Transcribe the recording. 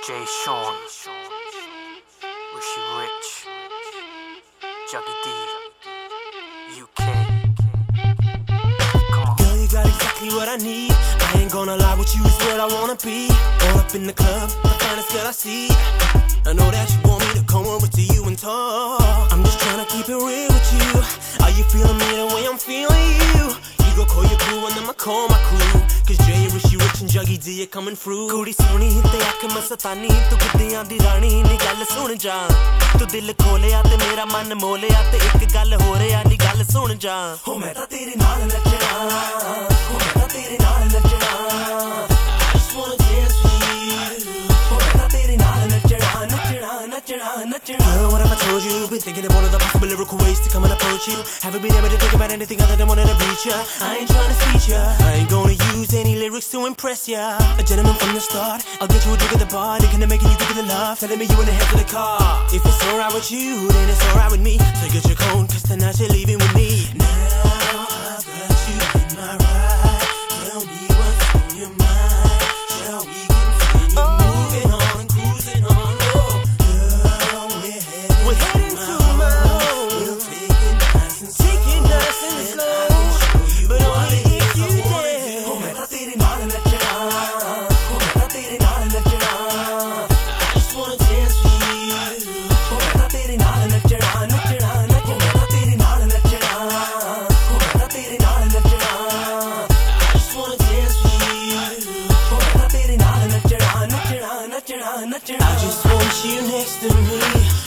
Jay Sean, Rishi Rich, Juggy D, UK. Come on. Girl, you got exactly what I need. I ain't gonna lie, with you is what I wanna be. All up in the club, the finest girl I see. I know that you want me to come over to you and talk. I'm just trying to keep it real with you. Are you feeling me the way I'm feeling you? You go call your crew and then I call my crew. Cause Jay, Rishi Rich and Juggy D are coming through. Kudi soni te aakh masatani, tu giddiyan di rani ni gall sun ja. Tu dil kholeya te mera man moleya, te ek gall ho reya ni gall sun ja. Ho main ta tere naal nachna, ho main ta tere naal nachna. I just wanna dance with you. Ho main ta tere naal nachna, nachna, nachna, nachna. Girl, what have I told you? Been thinking of all of the possible lyrical ways to come and approach you. Haven't been able to think about anything other than wanting to reach ya. I ain't trying to teach ya, I ain't gonna use any lyrics to impress ya. A gentleman from the start, I'll get you a drink at the bar. Thinking of making you give it the love, telling me you in the head of the car. If it's alright with you, then it's alright with me. So get your coat, cause tonight you're leaving with me. Now I've got you in my ride. Tell me what's on your mind. Shall we continue moving on and cruising on? We're heading to my home. We'll take it nice and slow. But only if you dare. Oh, main ta tere naal nachna. Oh, main ta tere naal nachna. I just wanna dance with you. Oh, main ta tere naal nachna, nachna, nachna. Oh, main ta tere naal nachna. Oh, main ta tere naal nachna. I just wanna dance with you. Oh, main ta tere naal nachna, nachna, nachna, nachna. I just want you next to me.